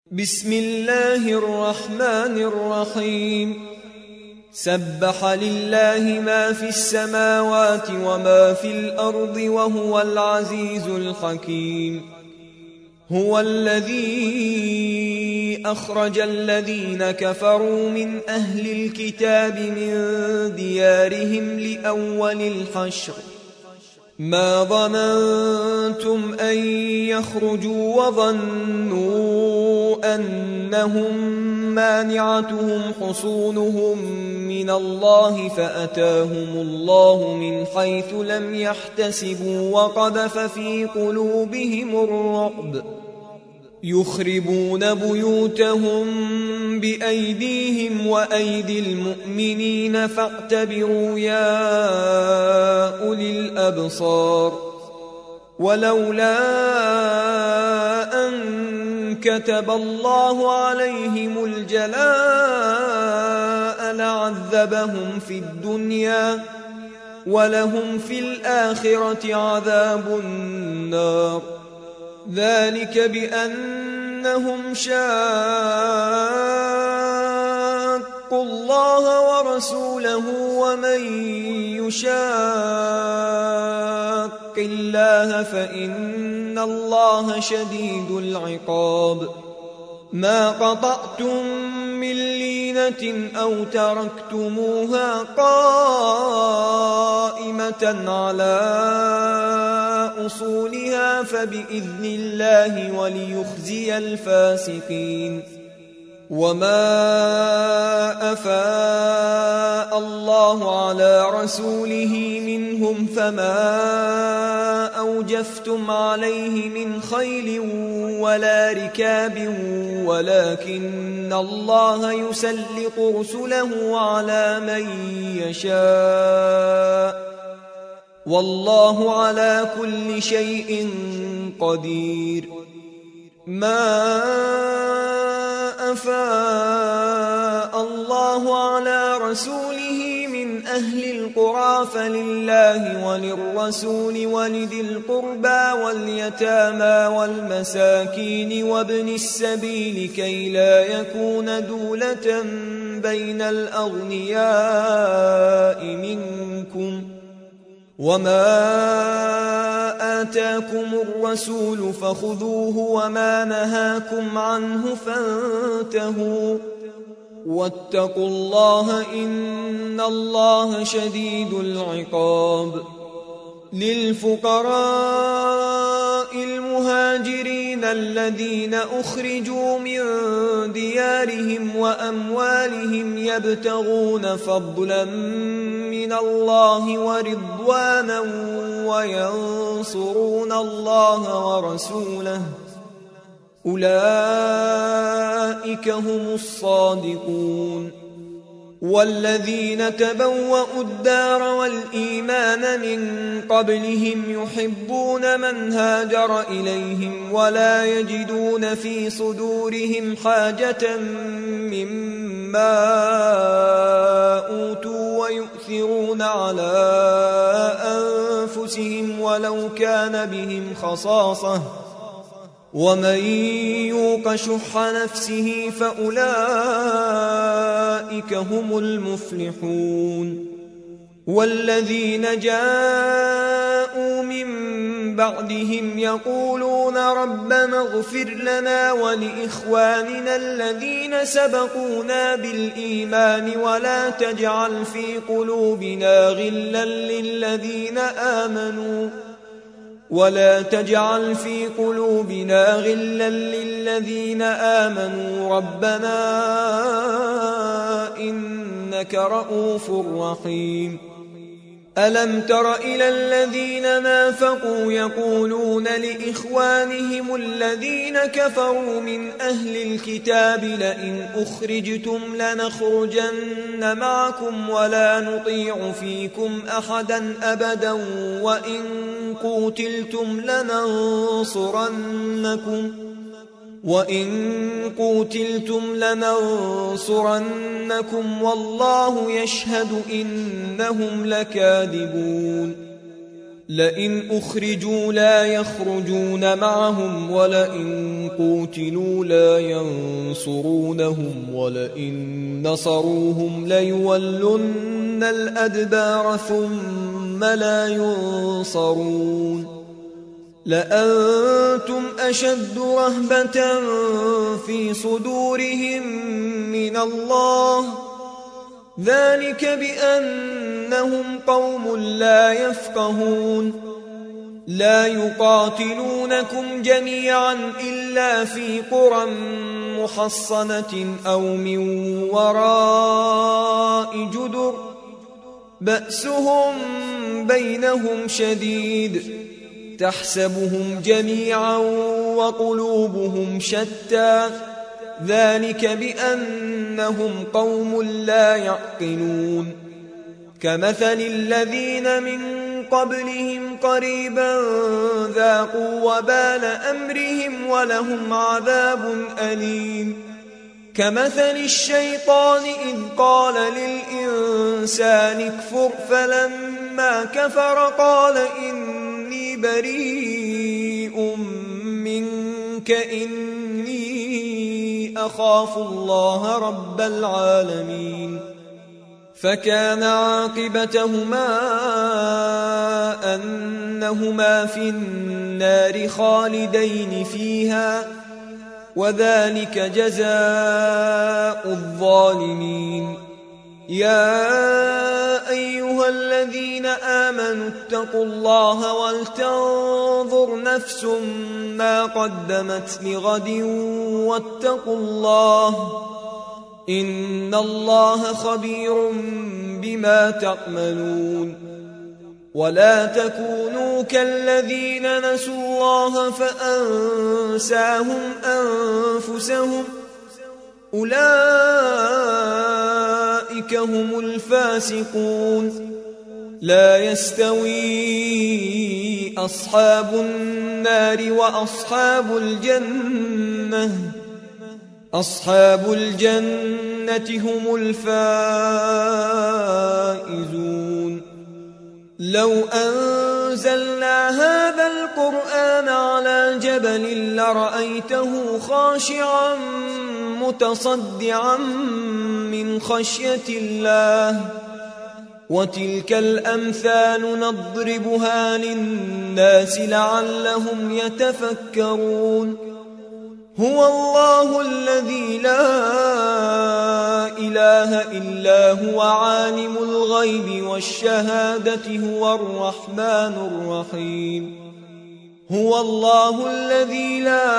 بسم الله الرحمن الرحيم. سبح لله ما في السماوات وما في الأرض وهو العزيز الحكيم. هو الذي أخرج الذين كفروا من أهل الكتاب من ديارهم لأول الحشر ما ظننتم أن يخرجوا وظنوا أنهم مانعتهم حصونهم من الله فأتاهم الله من حيث لم يحتسبوا وقذف في قلوبهم الرعب يخربون بيوتهم بأيديهم وأيدي المؤمنين فاعتبروا يا أولي الأبصار. ولولا أن كتب الله عليهم الجلاء لعذبهم في الدنيا ولهم في الآخرة عذاب النار. ذلك بأنهم شاقوا الله ورسوله ومن يشاق الله فإن الله شديد العقاب. ما قطعتم من لينة أو تركتموها قائمة على أصولها فبإذن الله وليخزي الفاسقين. وما أفاء الله على رسوله منهم فما أوجفتم عليه من خيل ولا ركاب ولكن الله يسلط رسله على من يشاء والله على كل شيء قدير. ما أفاء الله على رسوله من أهل القرى فلله وللرسول ولذي القربى واليتامى والمساكين وابن السبيل كي لا يكون دولة بين الأغنياء منكم. وما آتاكم الرسول فخذوه وما نهاكم عنه فانتهوا واتقوا الله إن الله شديد العقاب. للفقراء المهاجرين الذين أخرجوا من ديارهم وأموالهم يبتغون فضلا من الله ورضوانا وينصرون الله ورسوله أولئك هم الصادقون. والذين تبوأوا الدار والإيمان من قبلهم يحبون من هاجر إليهم ولا يجدون في صدورهم حاجة مما أوتوا ويؤثرون على أنفسهم ولو كان بهم خصاصة ومن يوق شح نفسه فأولئك هم المفلحون. والذين جاءوا من بعدهم يقولون ربنا اغفر لنا ولإخواننا الذين سبقونا بالإيمان ولا تجعل في قلوبنا غلا للذين آمنوا ربنا إنك رؤوف رحيم. ألم تر إلى الذين نافقوا يقولون لإخوانهم الذين كفروا من أهل الكتاب لئن أخرجتم لنخرجن معكم ولا نطيع فيكم أحدا أبدا وإن قوتلتم لننصرنكم والله يشهد إنهم لكاذبون. لئن أخرجوا لا يخرجون معهم ولئن قوتلوا لا ينصرونهم ولئن نصروهم ليولن الأدبار ثم لا ينصرون لأنتم أشد رهبة في صدورهم من الله ذلك بأنهم قوم لا يفقهون لا يقاتلونكم جميعا إلا في قرى محصنة أو من وراء جدر بأسهم بينهم شديد تحسبهم جميعا وقلوبهم شتى ذلك بأنهم قوم لا يعقلون كمثل الذين من قبلهم قريبا ذاقوا وبال أمرهم ولهم عذاب أليم كمثل الشيطان إذ قال للإنسان اكفر فلما كفر قال إني بريء منك إني أخاف الله رب العالمين فكان عاقبتهما أنهما في النار خالدين فيها وذلك جزاء الظالمين يا أيها الذين آمنوا اتقوا الله ولتنظر نفس ما قدمت لغد واتقوا الله إن الله خبير بما تعملون ولا تكونوا كالذين نسوا الله فأنساهم أنفسهم أولئك هم الفاسقون لا يستوي أصحاب النار وأصحاب الجنة أصحاب الجنة هم الفائزون لو أنزلنا هذا القرآن على جبل لرأيته خاشعا متصدعا من خشية الله وتلك الأمثال نضربها للناس لعلهم يتفكرون هو الله الذي لا إله إلا هو عالم الغيب والشهادة هو الرحمن الرحيم هو الله الذي لا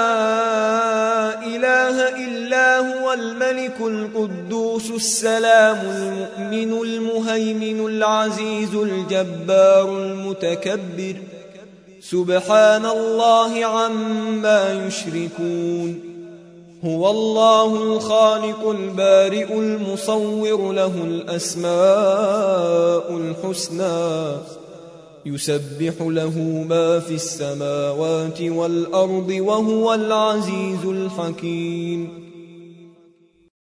إله إلا هو الملك القدوس السلام المؤمن المهيمن العزيز الجبار المتكبر سبحان الله عما يشركون هو الله الخالق البارئ المصور له الأسماء الحسنى يسبح له ما في السماوات والأرض وهو العزيز الحكيم